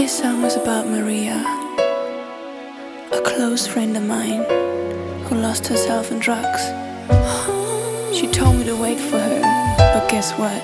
This song was about Maria, a close friend of mine who lost herself in drugs. She told me to wait for her, but guess what?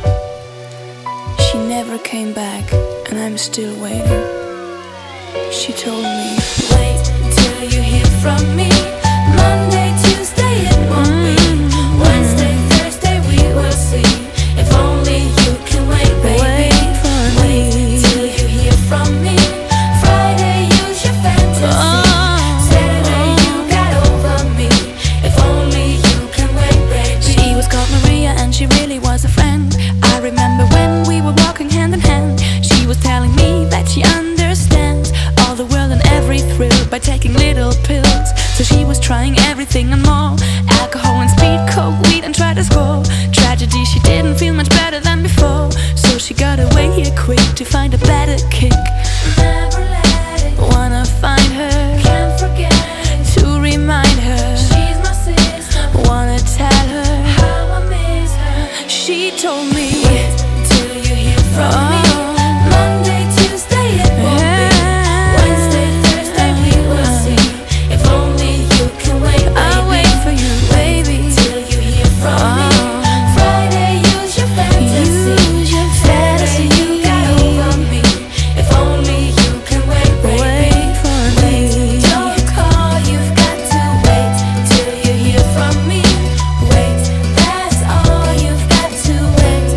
She never came back, and I'm still waiting. She told me, wait till you hear from me. Monday, Tuesday, it won't be. Wednesday, Thursday, we will see. If only you can wait, baby. Wait till you hear from me. Friday, use your fantasy. Saturday, you got over me. If only you can wait, baby. She was called Maria and she really was a friend. I remember when we were walking hand in hand. She was telling me that she understands all the world and every thrill by taking little pills. So she was trying everything and more: alcohol and speed, coke, weed, and tried to score. Tragedy, she didn't feel much better than before. So she got away here quick to find a better kick. Never let it. Wanna find her, can't forget it. To remind her, she's my sister. Wanna tell her how I miss her. She told me, wait till you hear from me. Monday, Tuesday, it won't be. Wednesday, Thursday, we will see. If only you can wait, baby. I'll wait for you, baby. Till you hear from me. Friday, use your fantasy. Saturday, you got over me. If only you can wait, baby. Wait, don't call, you've got to wait till you hear from me. Wait, that's all, you've got to wait.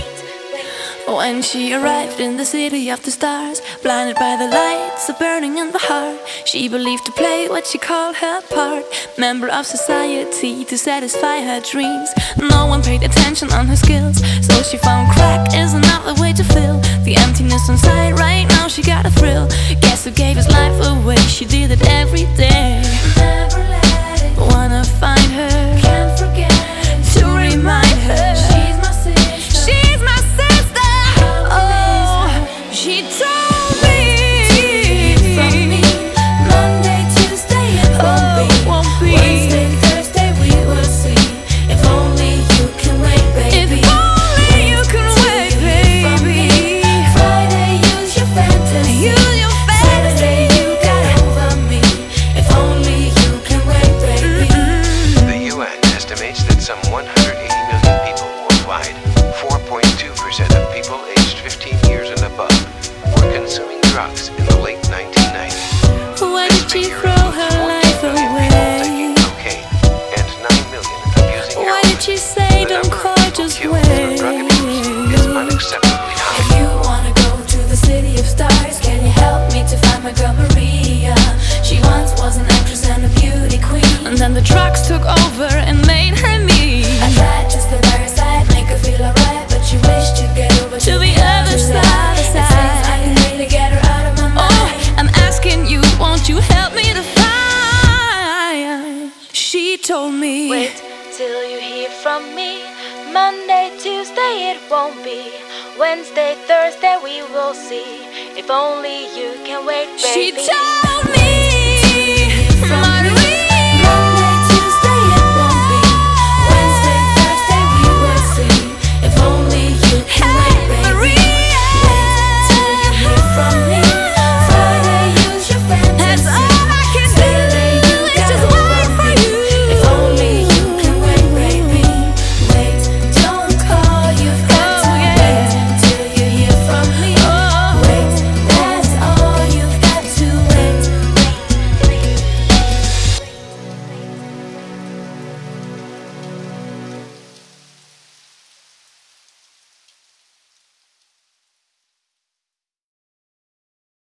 When she arrived in the city of the stars, blinded by the lights of burning in the heart, she believed to play what she called her part. Member of society to satisfy her dreams. No one paid attention on her skills, so she found crack is another way to fill the emptiness inside. Right now she got a thrill. Guess who gave his life away? She did it every day. Never let it. Wanna find her, can't forget it. To remind her, she's my sister. She's my sister. Oh, she told me. From me. Monday, Tuesday, it won't be. Wednesday, Thursday, we will see. If only you can wait, baby. If only you can wait, baby. Friday, use your fantasy. Saturday, you got over me. If only you can wait, baby. The UN estimates that some 180 million people worldwide, 4.2% of people aged 15 years and above, were consuming drugs in the late 1990s. Why did she throw her life away? Taking cocaine and 9 million abusing Why heroin. did she say The don't number of call, people just killed through drug abuse is wait? unacceptably high. If you wanna go to the city of stars, can you help me to find my girl Maria? She once was an actress and a beauty queen, and then the drugs took over and made her me. I tried just to by her side, make her feel alright, but she wished to get over to the other side. It seems I can really get her out of my mind. Oh, I'm asking you, won't you help me to find? She told me, Wait till you hear from me. Monday, Tuesday, it won't be. Wednesday, Thursday, we will see. If only you can wait, baby. she told me, Maria.